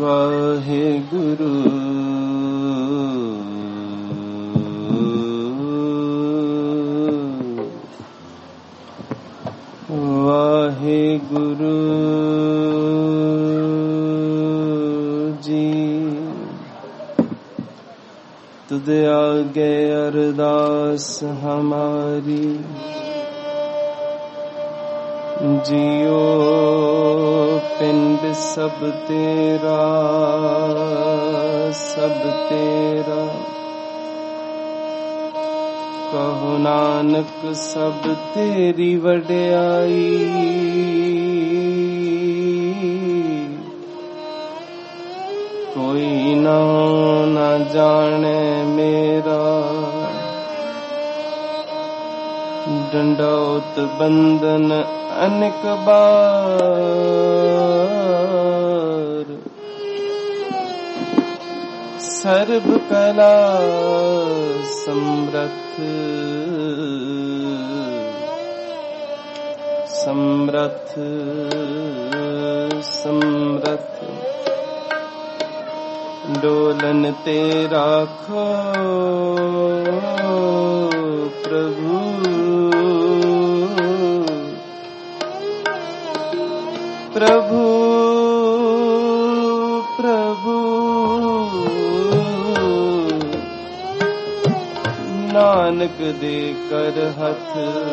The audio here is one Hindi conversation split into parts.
वाहेगुरु वाहेगुरु जी। तुद आगे अरदास हमारी, जियो पिंड सब तेरा सब तेरा। कहो नानक सब तेरी वड्याई, कोई ना न जाने मेरा। दंडौत बंदन अनेक बार, सर्व कला समरथ समरथ समरथ। डोलन ते राखो प्रभु, प्रभु प्रभु। नानक दे कर हथ,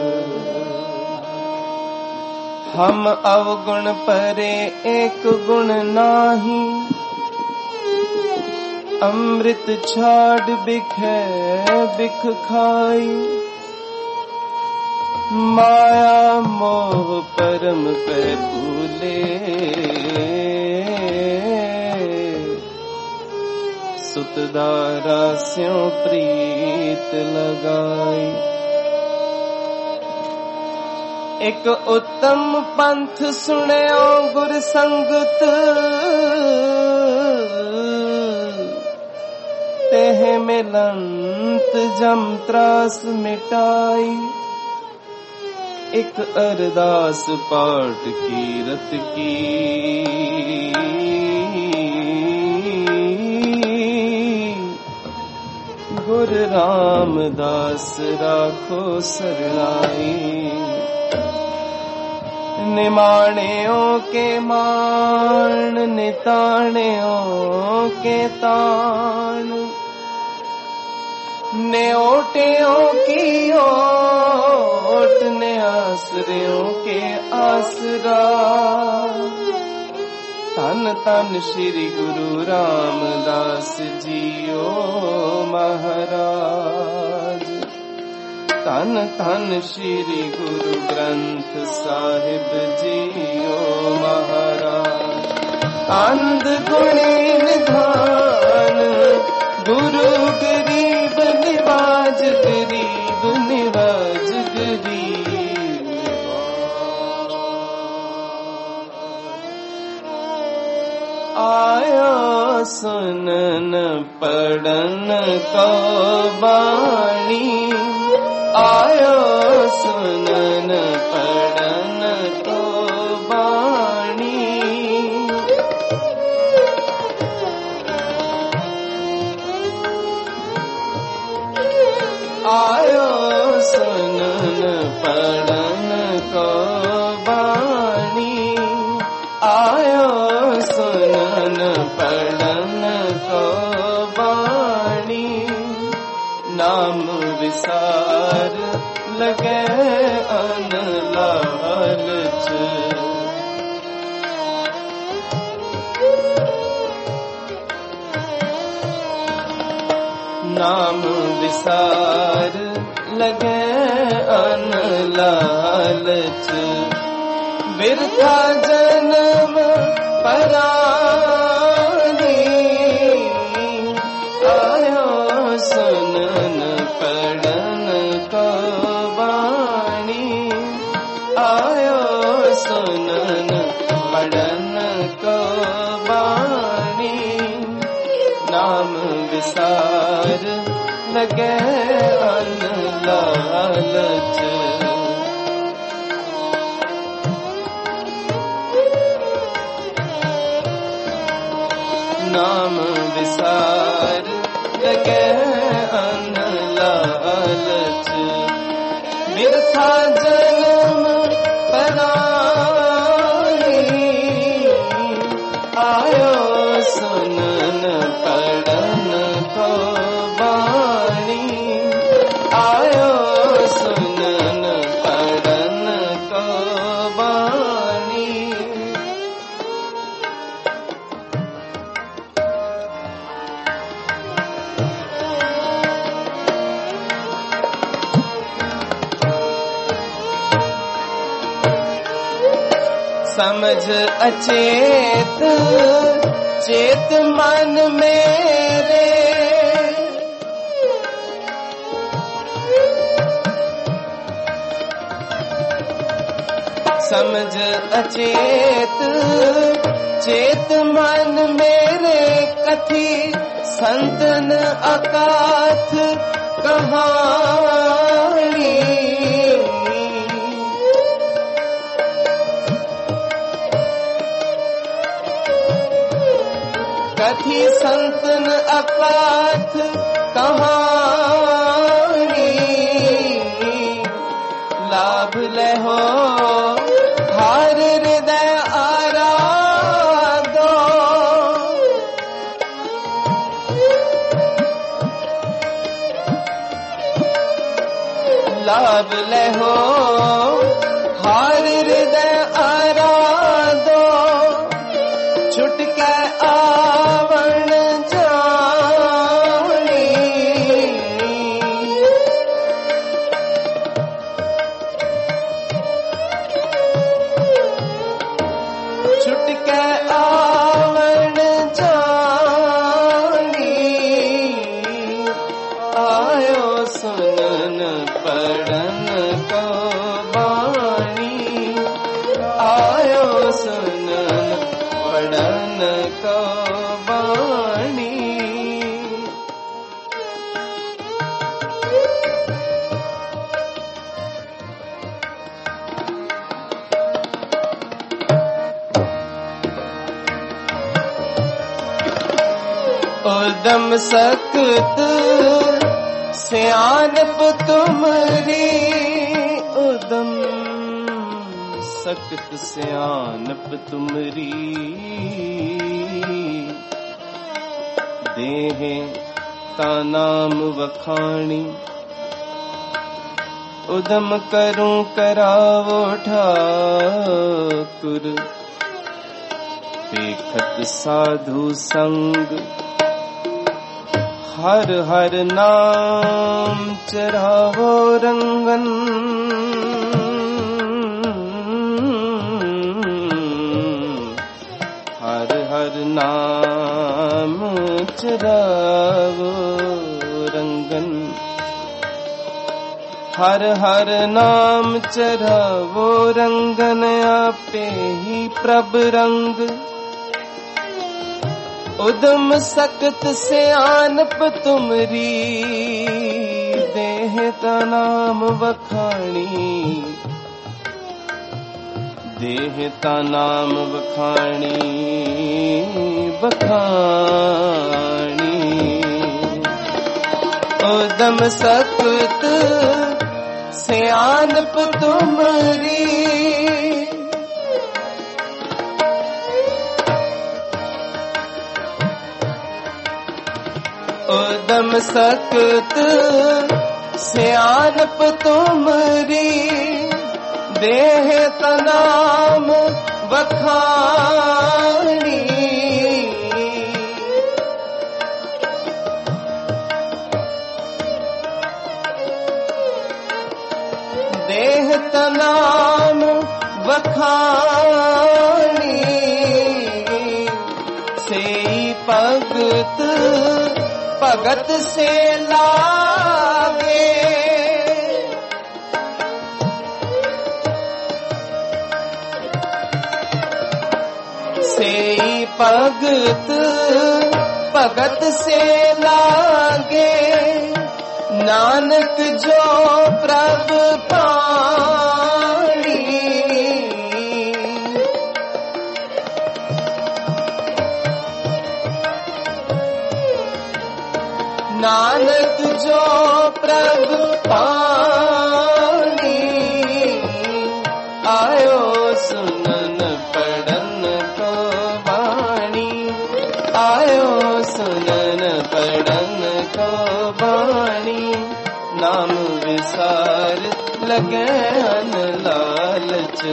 हम अवगुण परे एक गुण नाही। अमृत छाड़ बिखे बिख खाई, माया मोह परम पे भूले। सुतदारा स्यों प्रीत लगाई, एक उत्तम पंथ सुनयो गुर संगत। तेह मिलंत जम त्रास मिटाई, एक अरदास पाठ कीरत की। गुरु रामदास राखो सरनाई, निमाणियों के मान निताणियों के तान। न्योटियों की ओट ने आसरियों के आसरा। तन तन श्री गुरु रामदास जियो महाराज। तन तन श्री गुरु ग्रंथ साहिब जियो महाराज। अंध गुणी निधान गुरु गरीब निवाज, गरीब निवाज गरीब। आया सुनन पढ़न को बाणी, आया सुनन पढ़न को बाणी। आयो सुनन पढ़न को बाणी, आयो सुनन पढ़न को बाणी। नाम विसार लगे अन लालच, नाम विसार लगे अन लालच। बिरथा जन्म परानी, आयो सुनन पढ़न को बाणी, आयो सुनन पढ़न को बाणी। नाम विसार लगे अन लालच, नाम विसार लगे अन लालच बिरथा जन्म पराई आयो सुनन पढ़न को बाणी आयो सुनन पढ़न को बाणी समझ अचेत चेत मन मेरे समझ अचेत चेत मन मेरे कथी संतन अकाथ कहानी कथी संतन अकाथ कहानी लाभ ले हो हार हृदय आराधो लाभ ले हो हार हृदय आराधो छुटके आवण जानी छुटके आवण जानी आयो सुनन पढ़न को बाणी आयो सुनन पढ़न को बाणी उदम सख्त सियानप तुमरी उदम सख्त सियानप तुमरी देह ता नाम वखाणी उदम करूं करावो ठाकुर देखत साधु संग हर हर नाम चरावो रंगन हर हर नाम चरावो रंगन हर हर नाम चरावो रंगन आपे ही प्रभ रंग उदम सख्त सियानप तुमरी देह ता नाम वखाणी देह ता नाम वखाणी वखाणी उदम सख्त सियानप तुमरी उदम सख्त सियानप तुमरी देह ता नाम वखाणी देह ता नाम वखाणी से भगत भगत से लागे से भगत भगत से लागे नानक जो प्रभ पाणी नानक जो प्रभ पानी आयो सुनन पढ़न को वाणी आयो सुनन पढ़न को वाणी नाम विसार लगे अन लालच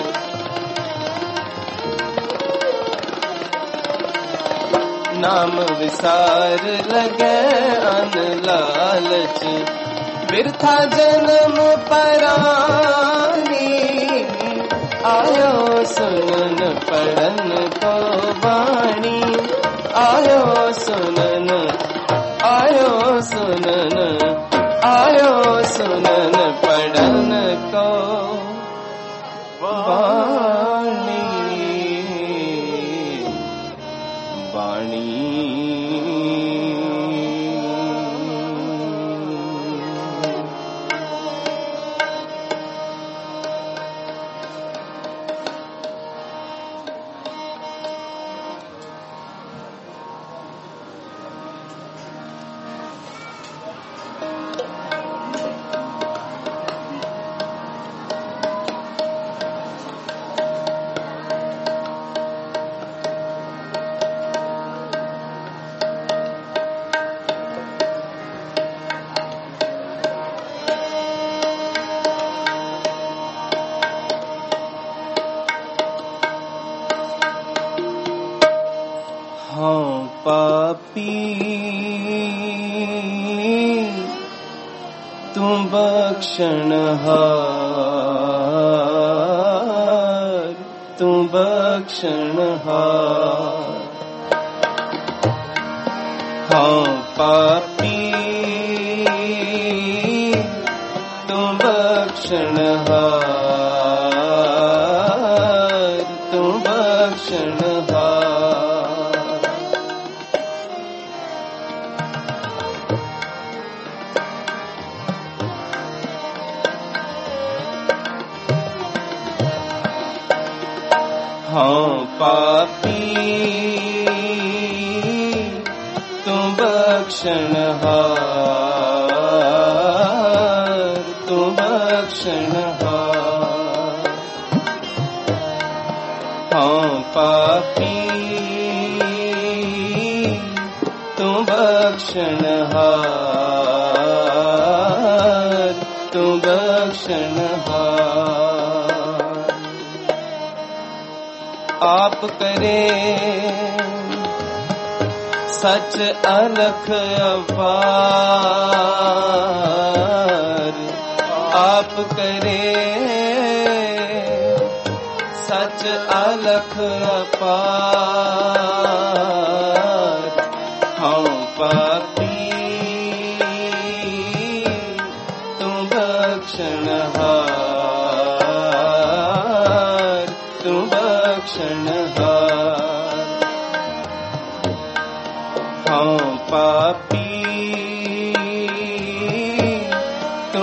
नाम विसार लगे अन लालच बिरथा जन्म परानी आयो सुनन पढ़न को वाणी आयो सुनन पढ़न को वाणी पापी तू बख्शनहार तू बख्शनहार हाँ पापी तू बख्शनहार तू बख्शनहार हाँ पापी तू बख्शनहार तू बख्शनहार हाँ पापी तू बख्शनहार तू बख्शनहार आप करे सच अलख अपार आप करे सच अलख अपार हम पापी तू बख्शनहार तू बख्शनहार हाँ पापी तू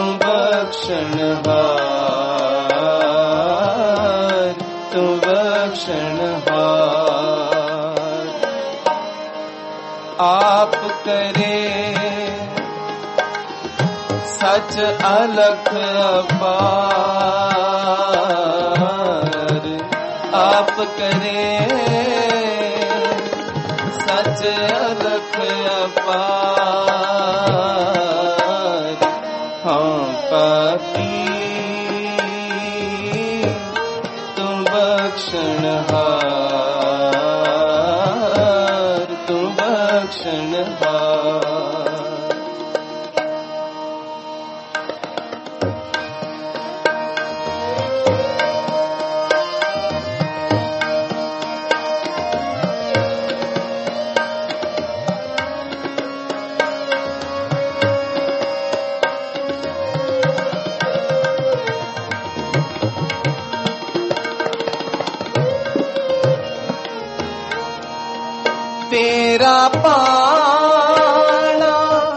बख्शनहार तू बख्शनहार आप करे सच अलख अपार आप करे सच अलख अपार हाँ पापी तू बख्शनहार तू बख्शनहार तेरा पाना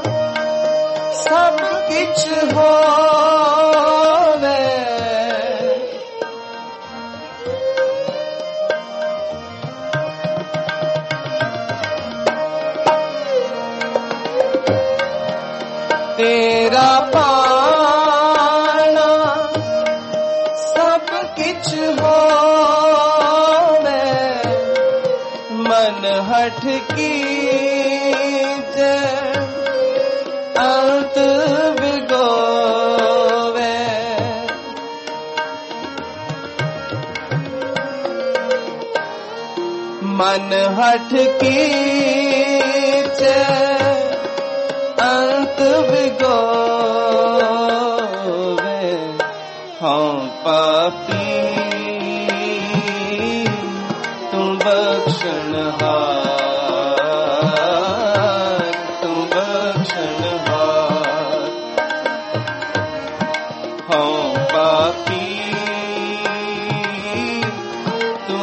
सब किछ होवे तेरा पाना सब किछ होवे, मन हठ की अंत बिगोवे। मन हठ की अंत बिगोवे। हाँ पापी तू बख्शनहार, तू बख्शनहार। हाँ पापी तू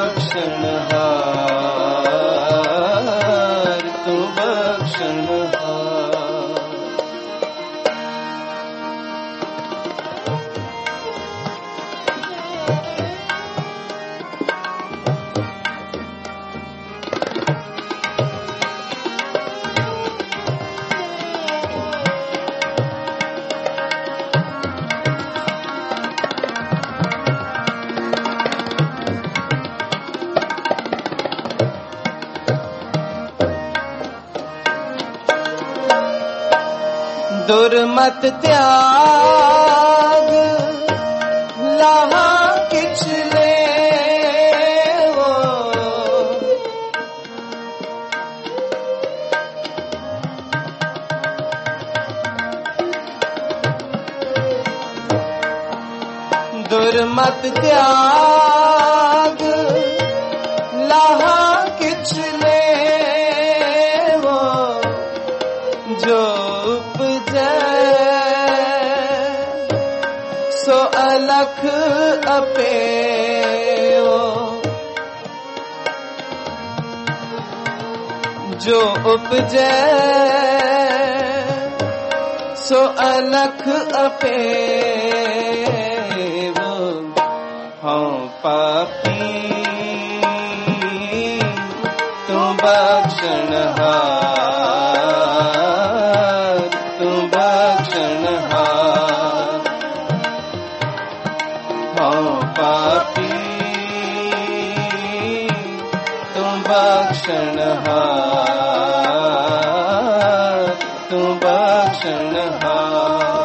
बख्शनहार, तू बख्शनहार। दुर्मत त्याग लहा किछ लेवो, दुर्मत त्याग लहा किछ लेवो। जो सो अलख अपेओ, जो उपजै सो अलख अपेओ। हाँ पापी तू बख्शनहार, तू बख्शनहार। हाँ पापी तू बख्शनहार, तू बख्शनहार।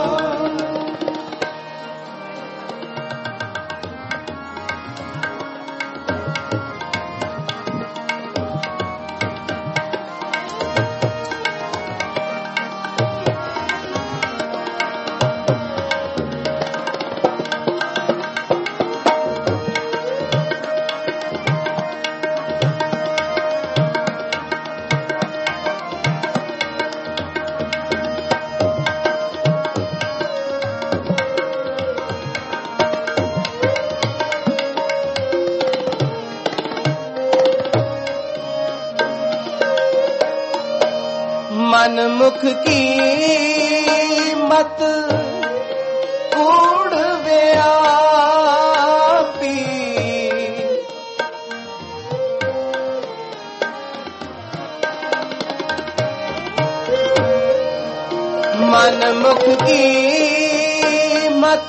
मन मुख की मत कूड़ व्यापी, मन मुख की मत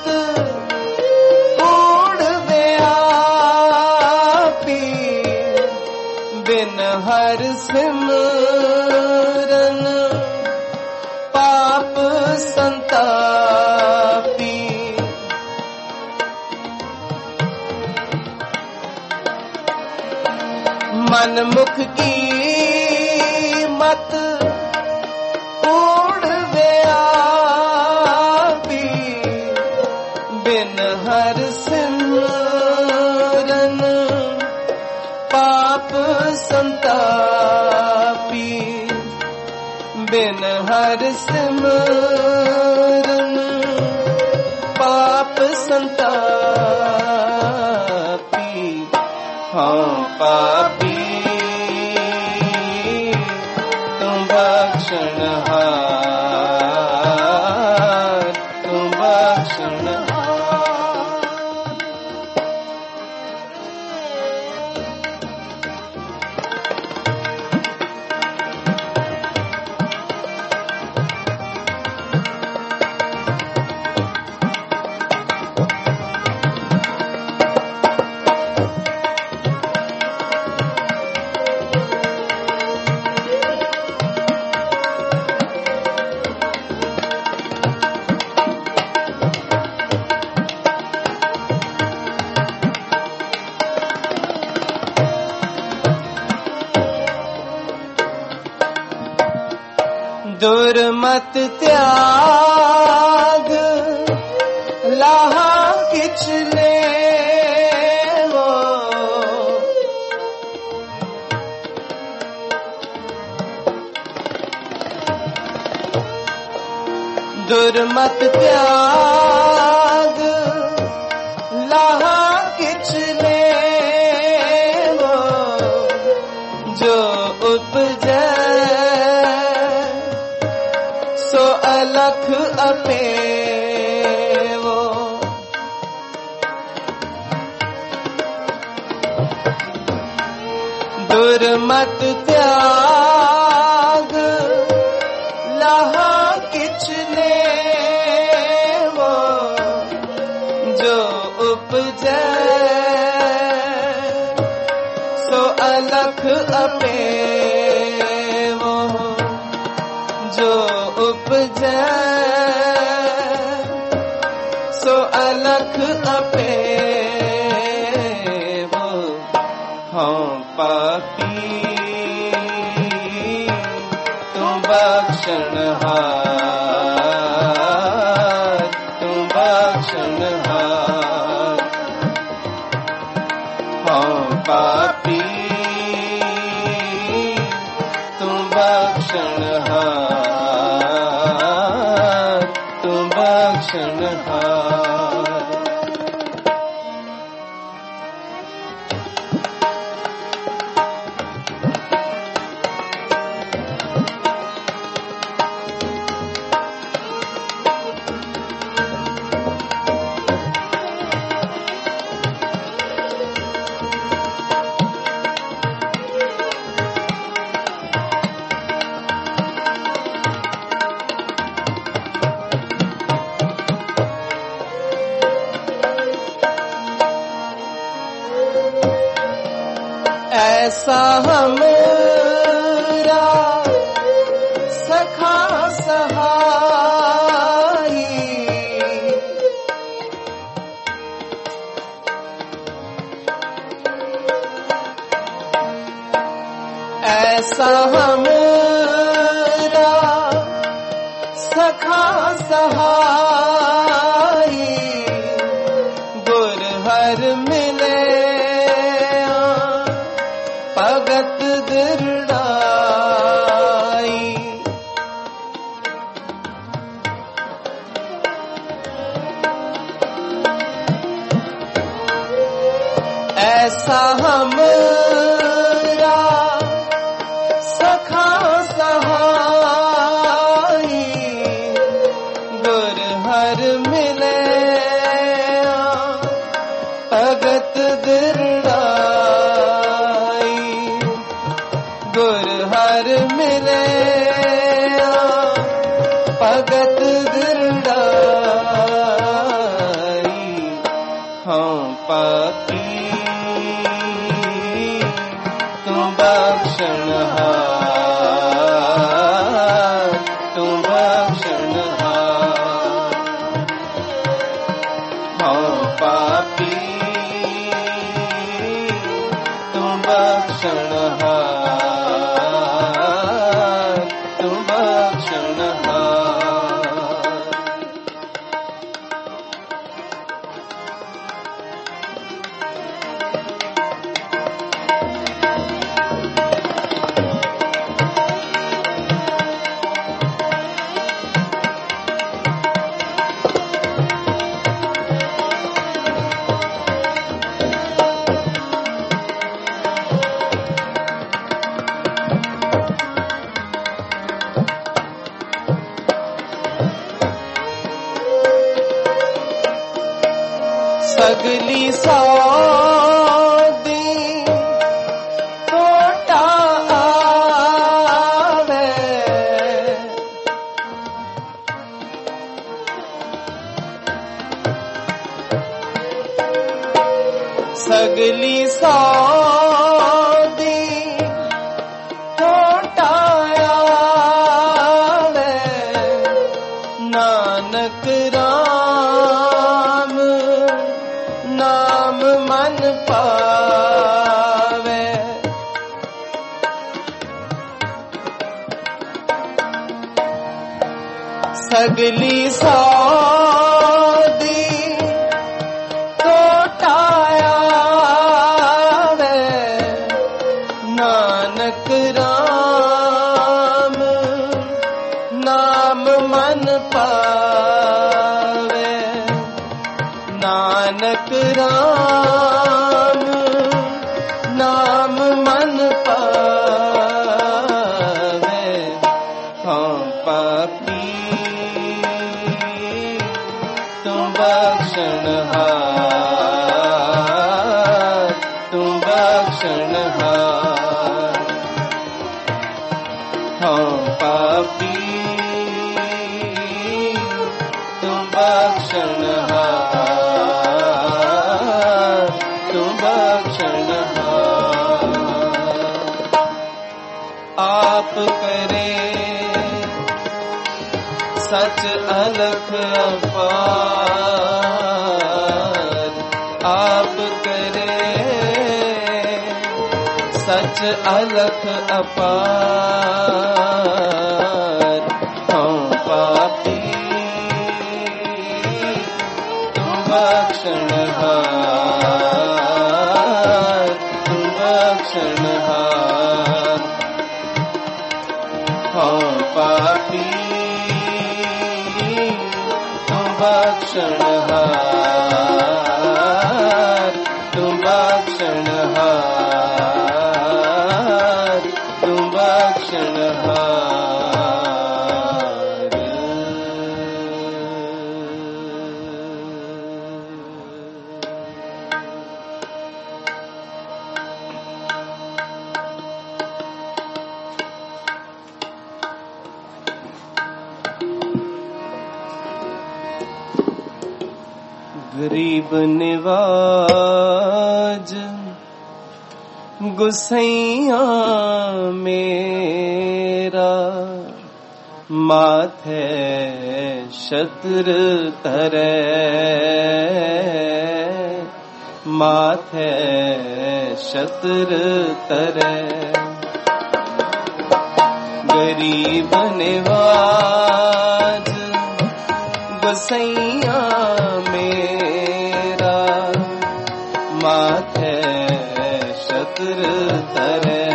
कूड़ व्यापी। बिन हर सिमरन पाप संतापी। मन मुख की मत कूड़ व्यापी। बिन हर सिमरन पाप संतापी। बिन हर सिमरन पाप संतापी। हाँ पापी तू बख्शनहार, तू बख्शनहार। दुर्मत त्याग लाहा किछ लेवो, दुर्मत त्याग लाहा किछ लेवो, जो उपजै सो अलख अपेवो, दुर्मत त्याग लाहा किछ लेवो, जो उपजै सो अलख अपेवो, जो उपजै सो अलख अपेवो। हाँ पापी तू बख्शनहार, तू बख्शनहार। हाँ पापी तू बख्शनहार, तू बख्शनहार। ऐसा हमरा सखा सहाई, ऐसा हमरा सखा सहाई, गुर हर मिले भगत दृढ़ाई। ऐसा हमरा सखा सहाई, गुर हर मिले भगत दृढ़ाई, गुर हर मिले भगत दृढ़ाई। हाँ पापी तू बख्शनहार, तू बख्शनहार। हाँ पापी तू बख्शनहार, तू बख्शनहार। सगली सौदी टोटा आवे, सगली सौदी टोटा आवे, नानक राम नाम मन सगली सौदी तो टाया वे नानक राम नाम मन पावे नानक राम नाम मन पावे हाँ पापी तुम बख्शनहार तुम बख्शनहार हाँ पापी तुम बख्शनहार तुम बख्शनहार आप करे सच अलख अपार आप करे सच अलख अपार हम पापी तुम बख्शनहार तुम बख्शनहार हम पापी बख्शनहार तुम बख्शनहार तुम बख्शनहार गरीब निवाज गुसैया मेरा माथे शत्र तरे माथे शत्र तरे गरीब निवाज गुसैया मेरा माथे शत्र तरे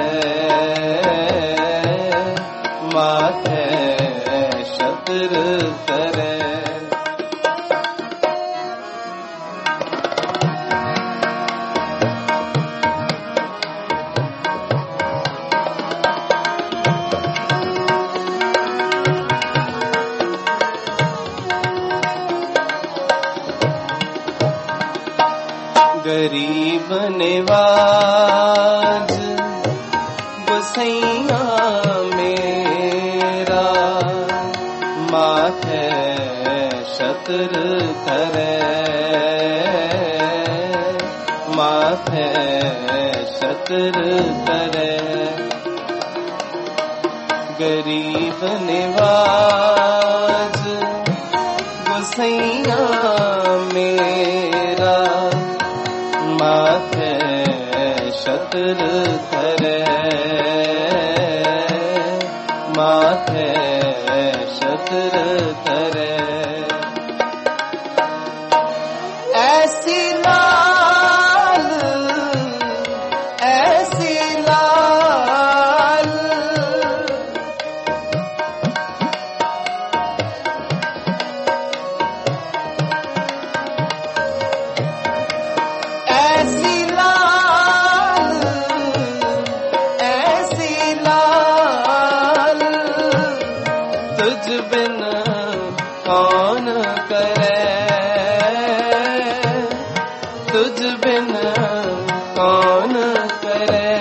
माथे शत्र तरे गरीब निवाज गुसैया मेरा माथे शत्र तरे माथे शत्र तरे गरीब निवाज गुसैया मेरा माथे शत्र तरे माथे शत्र तरे ऐसी लाल ऐसी लाल तुझ बिन कौन करे तुझ बिन कौन करे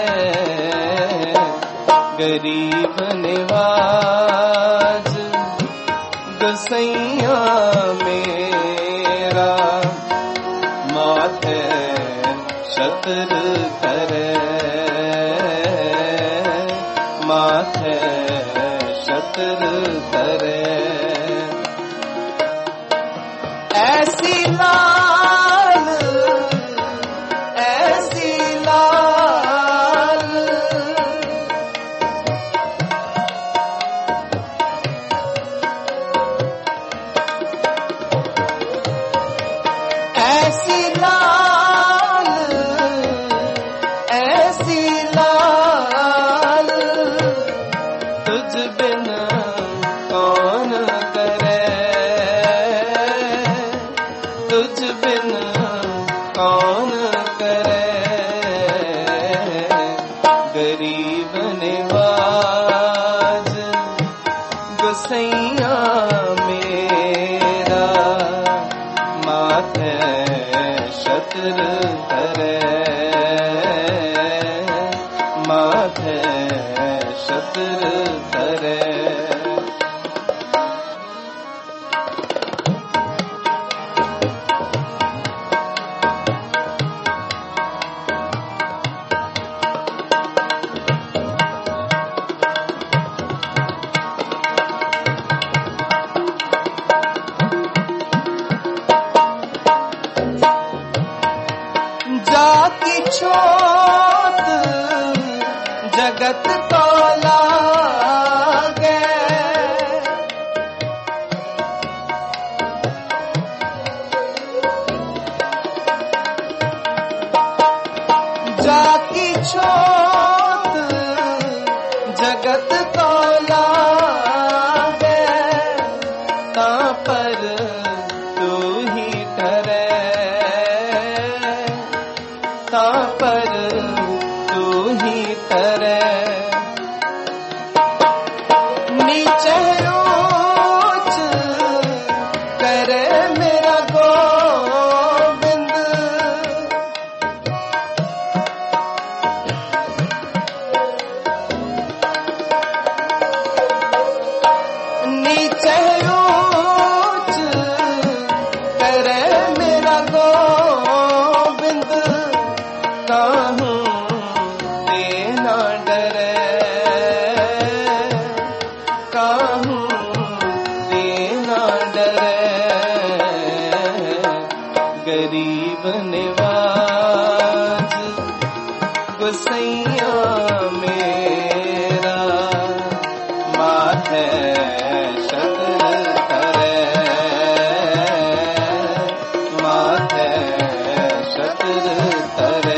गरीब निवाज गुसैया मेरा माथे शत्र तरे माथे शत्र तरे ऐसी लाल ऐसी लाल ऐसी लाल तुझ बिन कौन करे, तुझ बिन कौन करे। गरीब निवाज गोसैया मेरा, माथे शत्र धरे, माथे शत्र धरे। जाति छोट जगत को लागे, जाति छोट जगत को लागे, ता पर तू ही ठहरे, ता पर तू ही ठहरे। नीचे ऊंच करे मेरा गोविंद, नीचे ऊंच करे मेरा गोविंद। काहूं देना डरे, काहूं देना डरे। गरीब निवाज गोसैया मेरा, माथे शत्र धरे, माथे शत्र धरे।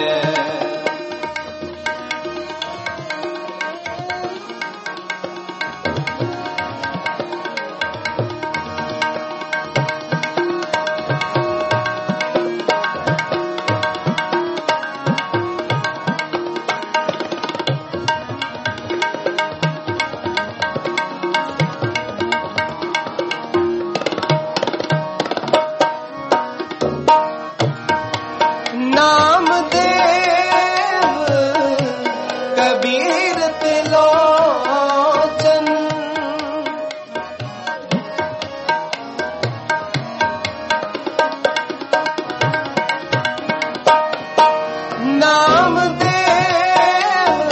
नामदेव कबीर त्रिलोचन, नामदेव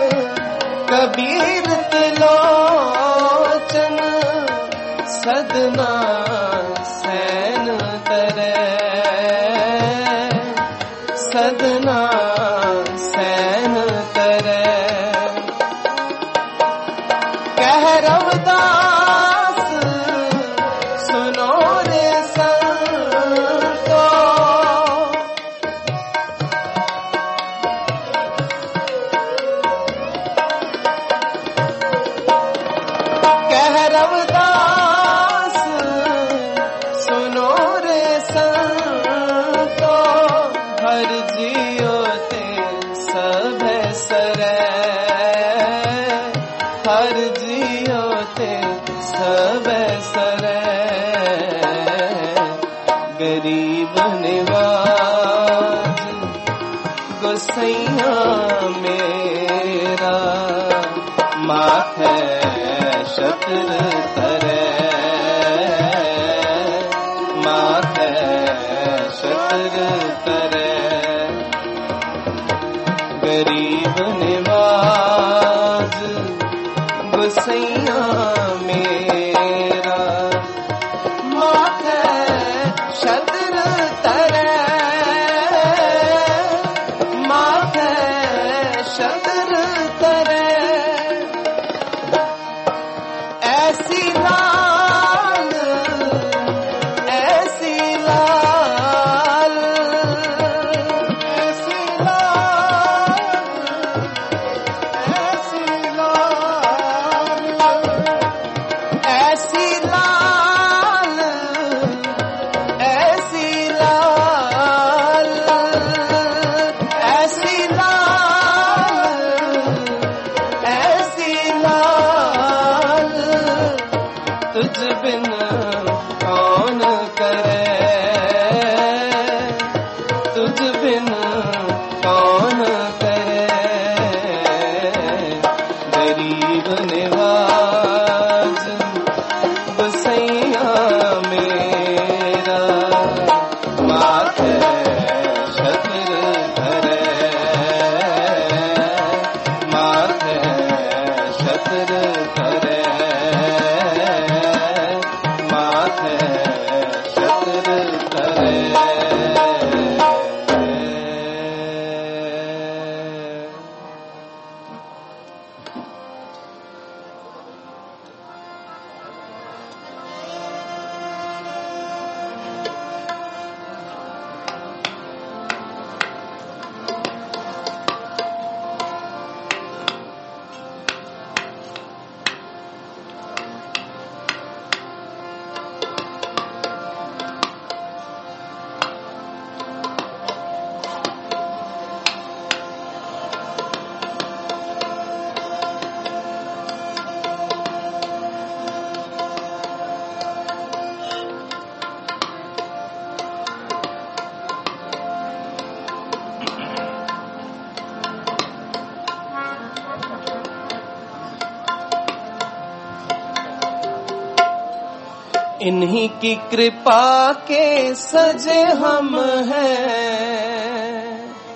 कबीर त्रिलोचन, सदना सैन तरे, सदना सैन करे। कह रविदास सुनो रे संतो, कह रविदास सुनो रे संतो। हर जियो ते सब सरे, हर जियो ते सब सरे। गरीब निवाज गोसैया मेरा, माथे शत्र धरे, माथे शत्र धरे। गरीब निवाज गोसैया मेरा, माथे शत्र धरे, माथे शत्र धरे। ऐसी लाल, ऐसी लाल, ऐसी लाल इन्हीं की कृपा के सजे हम हैं,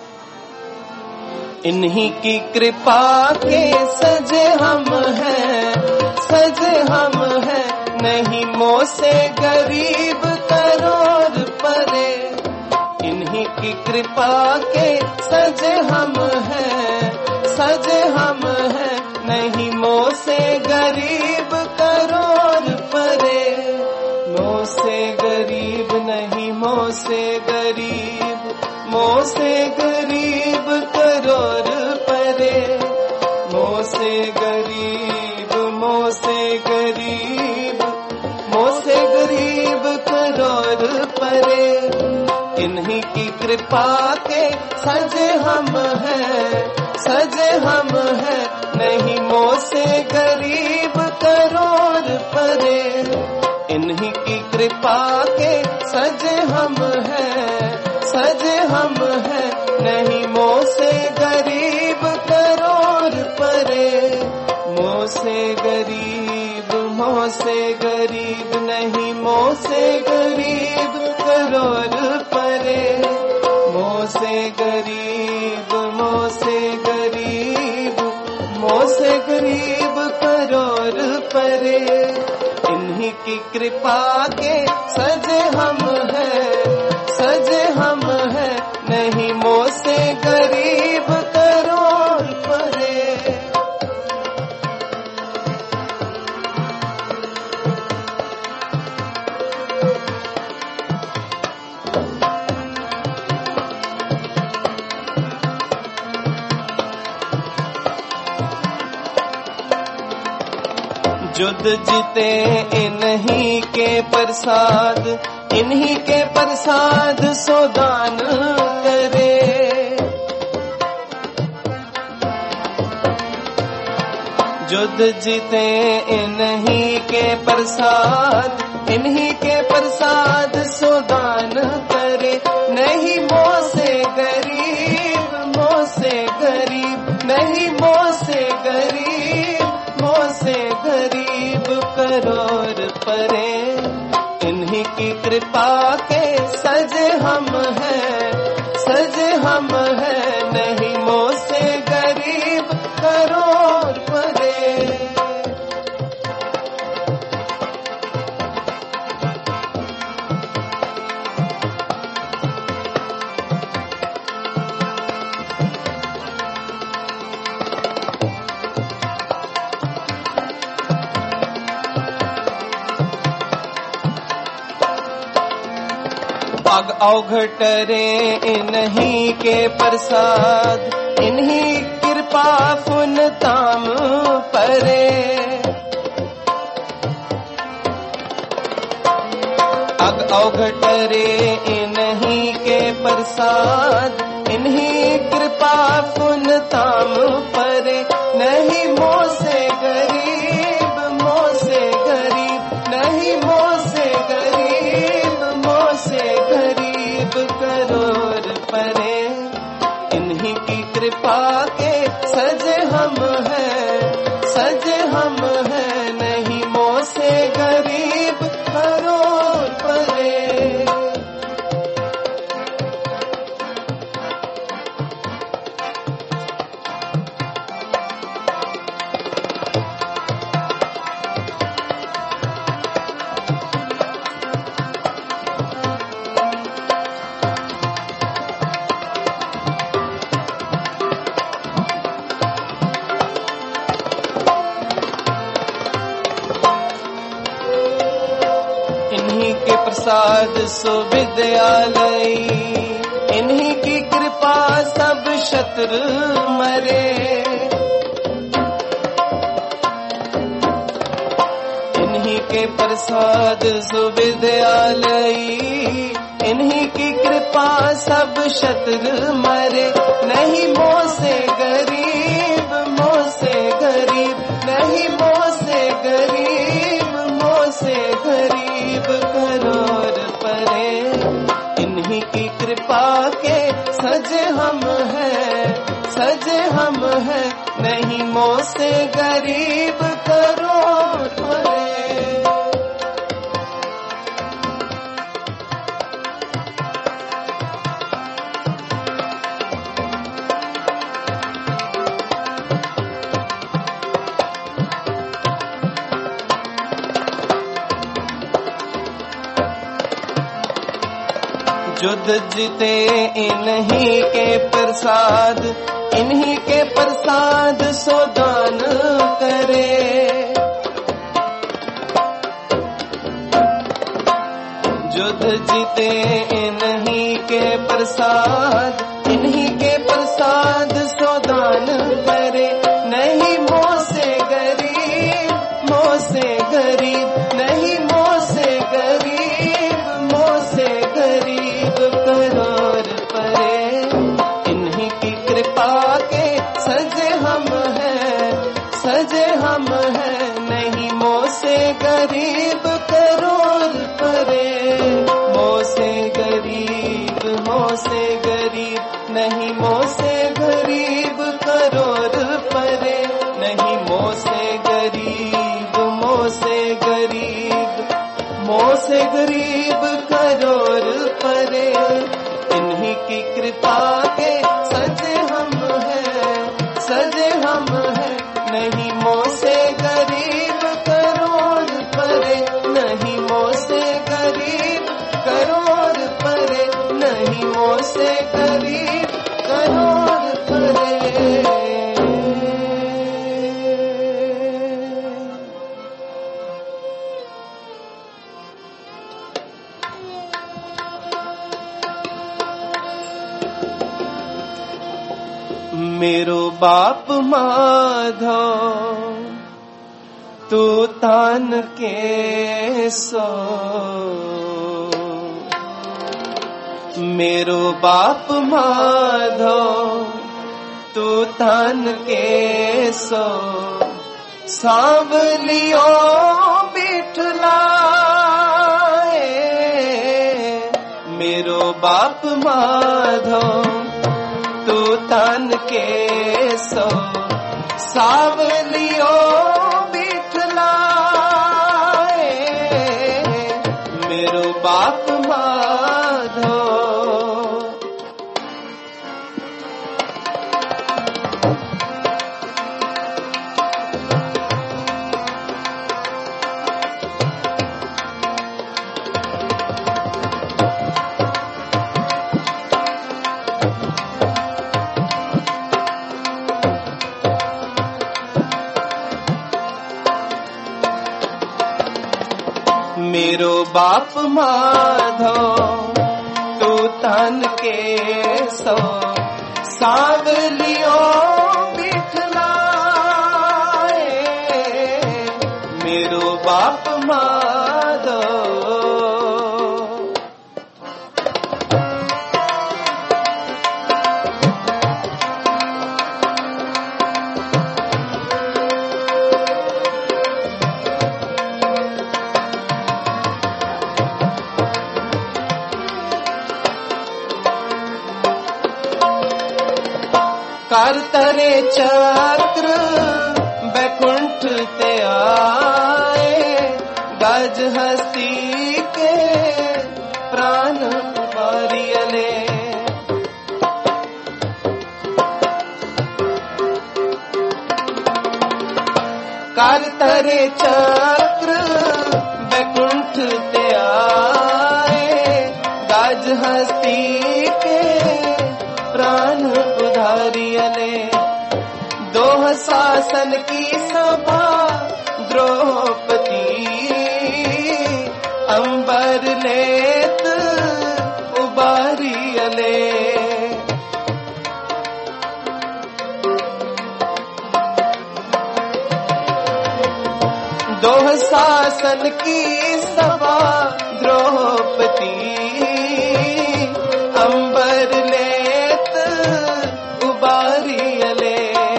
इन्हीं की कृपा के सजे हम हैं, सजे हम हैं। नहीं मोह से गरीब करोड़ परे, इन्हीं की कृपा के सजे हम हैं, सजे हम हैं। नहीं मोह से गरीब करोड़ परे, मोह से गरीब नहीं, मोह से गरीब, मोह से गरीब करोड़ परे, मोह से गरीब, मोह से गरीब, मोह से गरीब करोड़ परे। इन्हीं की कृपा के सजे हम हैं, सजे हम हैं। नहीं मोह से गरीब करोड़ परे, इन्हीं की कृपा के सजे हम हैं, सजे हम हैं। नहीं मोह से गरीब करोड़ परे, मोह से गरीब, मोह से गरीब नहीं, मोह से गरीब करोड़ परे, मोह से गरीब, मोह से गरीब, मोह से गरीब करोड़ परे। इन्हीं की कृपा के सजे हम हैं, सजे हम हैं। नहीं मोह से गरीब करोड़ परे। जुद जीते इन्हीं के प्रसाद, इन्हीं के प्रसाद सोदान करे। जुद जीते इन्हीं के प्रसाद, इन्हीं के प्रसाद सोदान करे। नहीं मोह से गरीब, मोह से गरीब, नहीं मोह से गरीब, मोह से गरीब करोड़ परे। इन्हीं की कृपा के सजे हम हैं, सजे हम हैं। नहीं मोह से गरीब करोड़ परे। अग अवघटरे इन्हीं के प्रसाद, इन्हीं कृपा पुन ताम परे। अग अवघटरे इन्हीं के प्रसाद, इन्हीं कृपा पुन ताम परे। नहीं मोह से गरीब, मोह से गरीब, नहीं मोह से गरीब, मोह से गरीब करोड़ परे। इन्हीं की कृपा के सजे हम हैं, सजे हम हैं। नहीं मोह से गरीब करोड़ परे। इन्हीं के प्रसाद सुविद्यालय, इन्हीं की कृपा सब शत्रु मरे। इन्हीं के प्रसाद सुविद्यालय, इन्हीं की कृपा सब शत्रु मरे। नहीं मोह से गरीब, मोह से गरीब, नहीं मोह से गरीब, मोह से गरीब करोड़ परे। इन्हीं की कृपा के सजे हम हैं, सजे हम हैं। नहीं मोह से गरीब करोड़ परे। जुद जीते इन्हीं के प्रसाद, इन्हीं के प्रसाद सो दान करे। जुद जीते इन्हीं के प्रसाद, इन्हीं के प्रसाद सो दान करे। नहीं मोह से गरीब, मोह से गरीब, नहीं मोह से गरीब, मोह से गरीब करोड़ परे। इन्हीं की कृपा के सजे हम हैं, सजे हम हैं, नहीं मोह से गरीब करोड़ परे। मोह से गरीब, मोह से गरीब, नहीं मोह से गरीब करोड़ परे। नहीं मोह से गरीब, मोह से गरीब, मोह से गरीब करोड़ परे। इन्हीं की कृपा के सजे हम हैं, सजे हम हैं, नहीं मोह से गरीब करोड़ परे। नहीं मोह से गरीब करोड़ परे, नहीं मोह से गरीब करोड़ परे। मेरो बाप माधव तू तान के सो, मेरो बाप माधव तू तान के सो। सांवलियो बिठला मेरो बाप माधव तू तान के सो। सांवलियो बिठला मेरो बाप माधव। मेरो बाप माधव तू तन के सो। सांवलियो बिठला मेरो बाप माधव। कर तरे चक्र बैकुंठ ते आए। गज हस्ती के प्राण उबारियले। कर तरे चक्र बैकुंठ ते आए। गज हस्ती के प्राण उधारियले। दोह शासन की सभा द्रौपदी। अंबर लेत उबारियले। दोह शासन की सभा द्रौपदी। अंबर लेत उबारियले।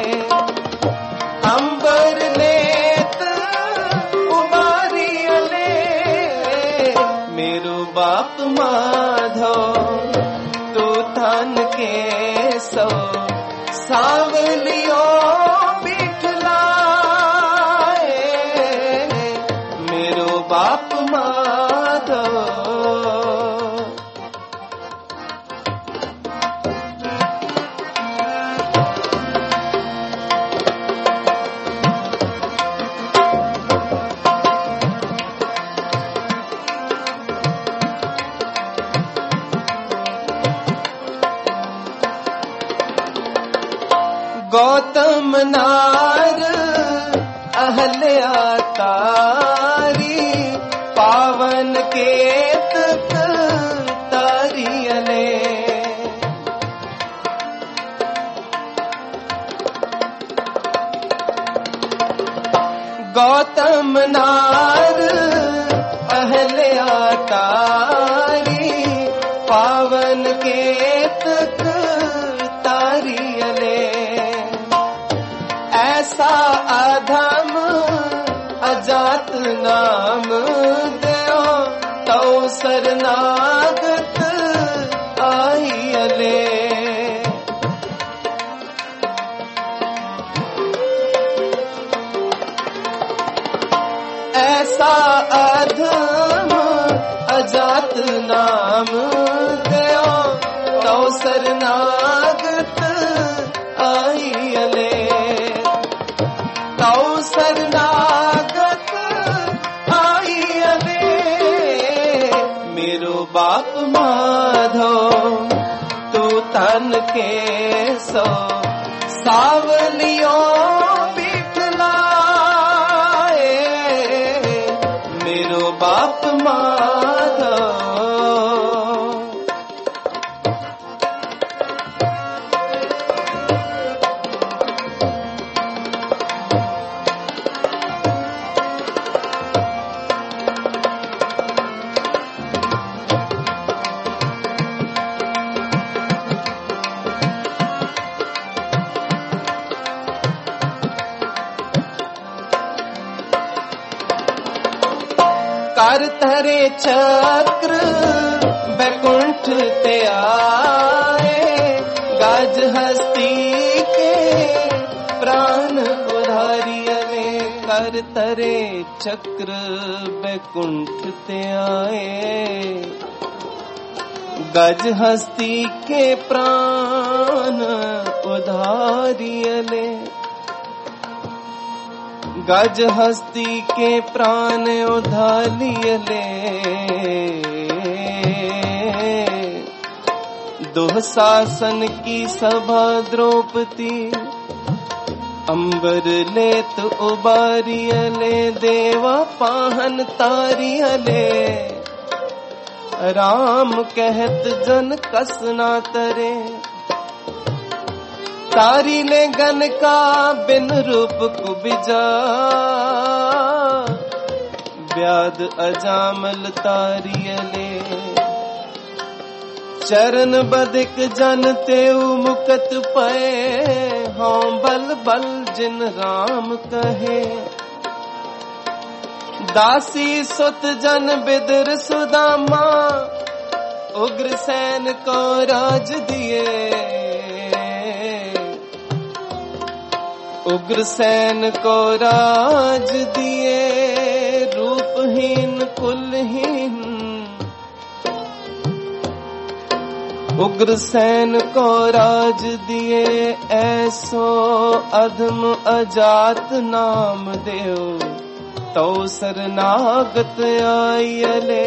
अंबर लेत उबारियले। मेरो बाप माधव तू तन के सो। सांवलियो बिठला मेरो बाप माधव। गौतम नार अहल्या तारी पावन केतक तारियले गौतम नार अहल्या तारी पावन केतक तारियले ऐसा अधम अजात नाम देओ तो शरणागत आइयले ऐसा अधम अजात नाम देओ तो शरणागत आइयले तो शरणागत आइयले मेरो बाप माधो तू तन के सो सावलियों बिठलाए मेरो बाप माधो कर धरे चक्र बैकुंठ ते आए गज हस्ती के प्राण उधारियले कर धरे चक्र बैकुंठ ते आए गज हस्ती के प्राण उधारियले गज हस्ती के प्राण उधारियले दुःशासन की सभा द्रौपदी अंबर लेत उबारियले देवा पाहन तारियले राम कहत जन कस ना तरे तारी ले गन का बिन रूप कुबिजा व्याध अजामल तारियले चरण बदिक जन तेऊ मुकत पए हाँ बल बल जिन राम कहे दासी सुत जन बिदर सुदामा उग्रसेन को राज दिए उग्रसेन को राज दिए रूपहीन कुलहीन उग्रसेन को राज दिए ऐसो अधम अजात नाम देव तो शरणागत आइयले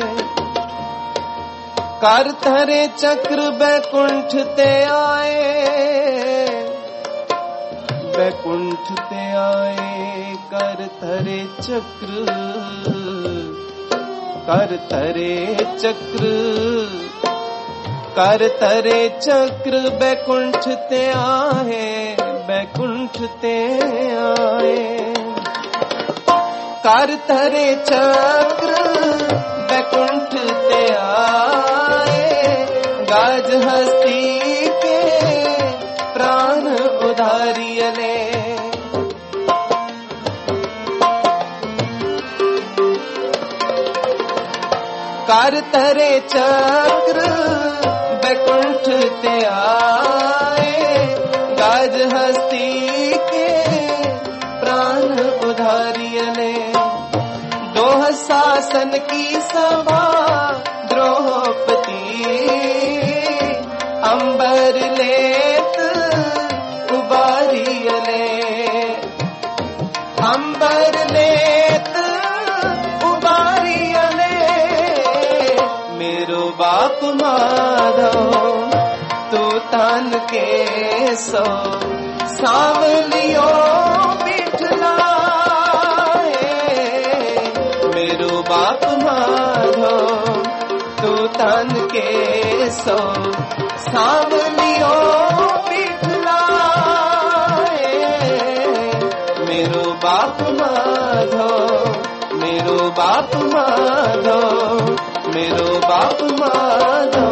कर धरे चक्र बैकुंठ ते आए बैकुंठ ते आए कर धरे चक्र कर धरे चक्र कर धरे चक्र बैकुंठ ते आए बैकुंठ ते आए कर धरे चक्र बैकुंठ ते आए गाज हस्ती के प्राण उधारियले कर धरे चक्र बैकुंठ ते आए गाज हस्ती के प्राण उधारियले दोह शासन की सभा द्रौपदी अंबर लेत उबारियले अंबर लेत उबारियले मेरो बाप माधव तू तन के सो सांवलियो बिठलाए मेरो बाप माधो तू तन के सो सांवलियो बिठलाए मेरो बाप माधो मेरो बाप माधो मेरो बाप माधो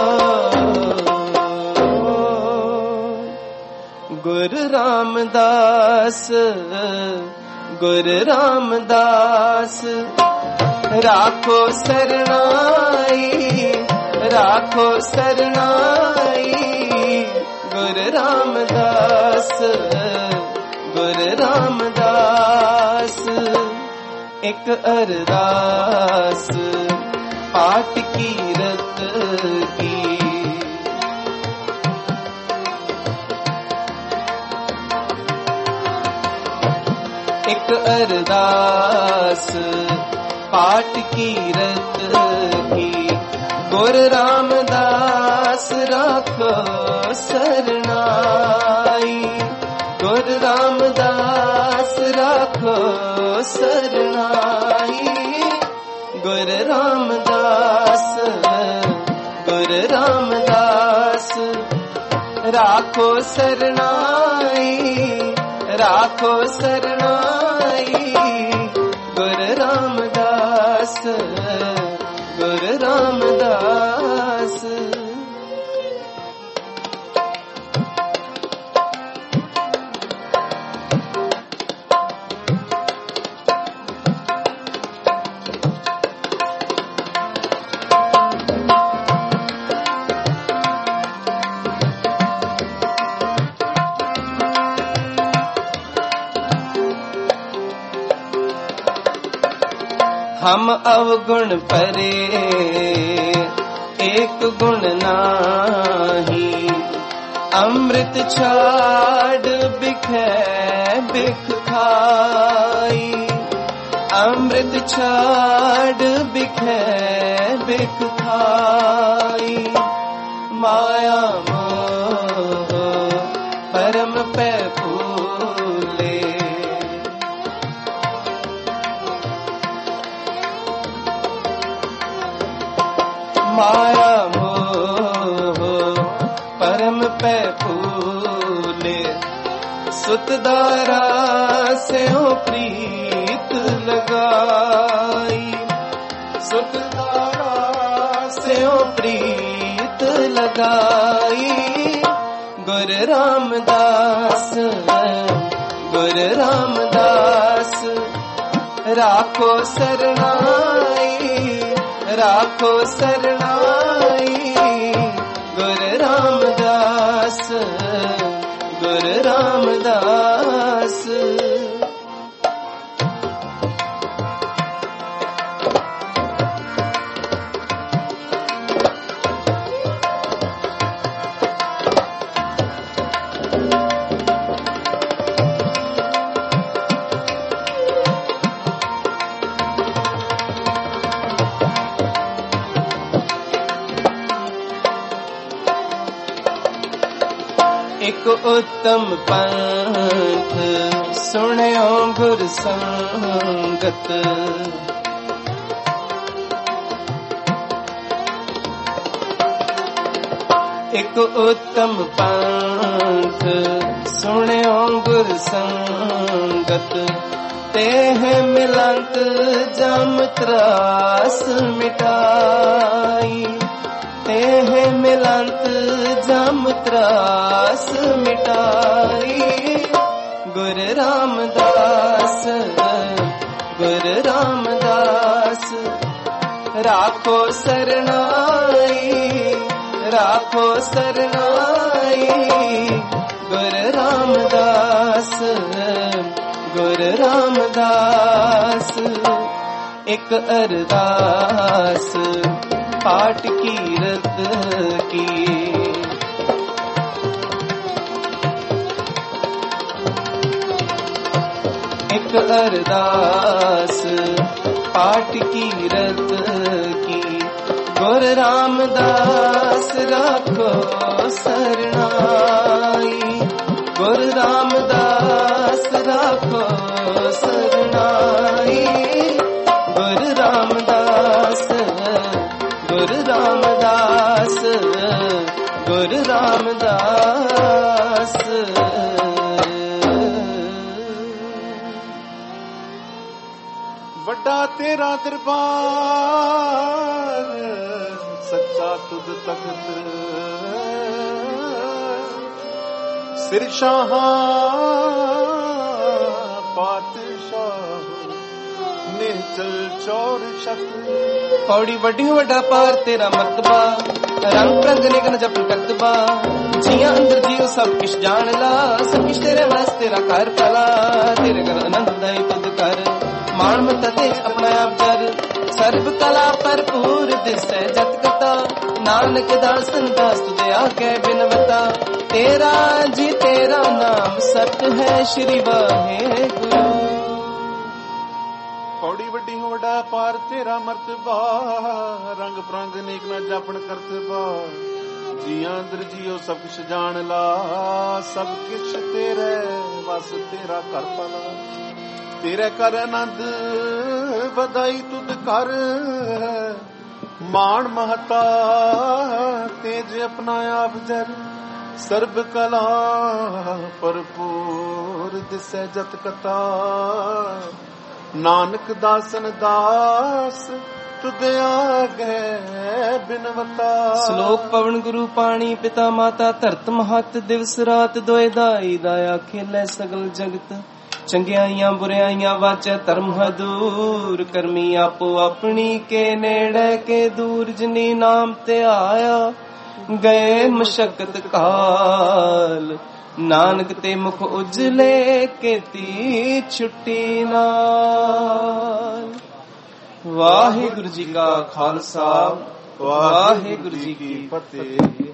गुरु रामदास गुरु रामदास राखो सरनाई राखो सरनाई गुरु रामदास गुरु रामदास एक अरदास पाठ कीरत की एक अरदास पाठ कीरत की गुरु रामदास राखो सरनाई गुरु रामदास राखो सरनाई गुरु रामदास राखो सरनाई राखो सरनाई गुरु रामदास गुरु रामदास हम अवगुण परे एक गुण नाही अमृत छाड़ बिखे बिख खाई अमृत छाड़ बिखे बिख खाई माया मोह परम पे फूले माया मोह परम पे फूले सुतदारा से हो प्रीत लगाई सुतदारा से हो प्रीत लगाई गुरु रामदास राखो सरनाई राखो सरनाई गुरु रामदास गुरु रामदास एक उत्तम पंथ सुन्यो गुर संगत एक उत्तम पंथ सुन्यो गुर संगत तेह मिलंत जम त्रास मिटाई तेह मिलंत जम त्रास मिटाई गुरु रामदास राखो सरनाई राखो सरनाई गुरु रामदास एक अरदास पाठ कीरत की एक अरदास पाठ कीरत की गुरु रामदास राखो सरनाई ਗੁਰ ਰਾਮਦਾਸ ਰਾਖੋ ਸਰਨਾਈ। ਗੁਰ ਰਾਮਦਾਸ ਗੁਰ ਰਾਮਦਾਸ ਗੁਰ ਰਾਮਦਾਸ। ਵੱਡਾ ਤੇਰਾ ਦਰਬਾਰ ਸੱਚਾ ਤੁਧ ਤਖਤ ਸਿਰ ਸ਼ਾਹਾਂ ਪਾਤਸ਼ਾਹ ਨਿਹਚਲ ਚੌਰ ਸ਼ਕਤ। ਪੌੜੀ ਵੱਡੀ ਵੱਡਾ ਪਾਰ ਤੇਰਾ ਮਰਤਬਾ ਰੰਗ ਪ੍ਰੰਗ ਨਿਗਨ ਜਪ ਕਰਤਬਾ। ਜੀਆਂ ਅੰਦਰ ਜੀਉ ਸਭ ਕਿਛ ਜਾਣ ਲਾ ਸਭ ਕਿਛ ਤੇਰੇ ਵਸ ਤੇਰਾ ਘਰ ਭਲਾ। ਤੇਰੇ ਘਰ ਆਨੰਦ ਦਾਈ ਤੁਧ ਕਰ ਮਾਣ ਮਤ ਤੇਜ ਆਪਣਾ ਆਪ ਜਰ। ਸਰਬ ਕਲਾ ਭਰਪੂਰ ਦਿਸੈ ਜਤ ਕਤਾ ਨਾਨਕ ਦਾਸਨ ਦਾਸ ਤੁਧ ਆਗੇ ਬਿਨਵਤਾ। ਤੇਰਾ ਜੀ ਤੇਰਾ ਨਾਮ ਸਤ ਹੈ ਸ਼੍ਰੀ ਵਾਹਿਗੁਰੂ। ਪੌੜੀ ਵੱਡੀ ਵੱਡਾ ਪਾਰ ਤੇਰਾ ਮਰਤਬਾ ਰੰਗ ਪ੍ਰੰਗ ਨੇਕ ਨਾ ਜਾਪਣ ਕਰਤਬਾ। ਜੀਆਂ ਅੰਦਰ ਜੀਓ ਸਭ ਕੁਛ ਜਾਣ ਲਾ ਸਭ ਕੁਛ ਤੇਰੇ ਵਸ ਤੇਰਾ ਘਰ ਭਲਾ। ਤੇਰੇ ਕਰ ਆਨੰਦ ਵਧਾਈ ਤੁਧ ਕਰ ਮਾਣ ਮਹਤਾ ਤੇਜ ਆਪਣਾ ਆਪ ਜਰ। ਸਰਬ ਕਲਾ ਭਰਪੂਰ ਦਿਸੈ ਜਤ ਕਤਾ ਨਾਨਕ ਦਾਸਨ ਦਾਸ ਤੁਧ ਆਗੇ ਬਿਨਵਤਾ। ਸ਼ਲੋਕ ਪਵਨ ਗੁਰੂ ਪਾਣੀ ਪਿਤਾ ਮਾਤਾ ਧਰਤ ਮਹਤ ਦਿਵਸ ਰਾਤ ਦੋਇ ਦਾਈ ਦਾਇਆ ਖੇਲੇ ਸਗਲ ਜਗਤ। ਚੰਗਿਆਈਆਂ ਬੁਰਿਆਈਆਂ ਵਾਚੈ ਧਰਮ ਹਦੂਰ ਕਰਮੀ ਆਪੋ ਆਪਣੀ ਕੇ ਨੇੜੇ ਕੇ ਦੂਰ। ਜਿਨੀ ਨਾਮ ਤੇ ਆਇਆ ਗਏ ਮਸ਼ਕਤ ਕਾਲ ਨਾਨਕ ਤੇ ਮੁਖ ਉਜਲੇ ਕੀਤੀ ਛੁੱਟੀ ਨਾਲ। ਵਾਹਿਗੁਰੂ ਜੀ ਕਾ ਖਾਲਸਾ ਵਾਹਿਗੁਰੂ ਜੀ ਕੀ ਫਤਿਹ।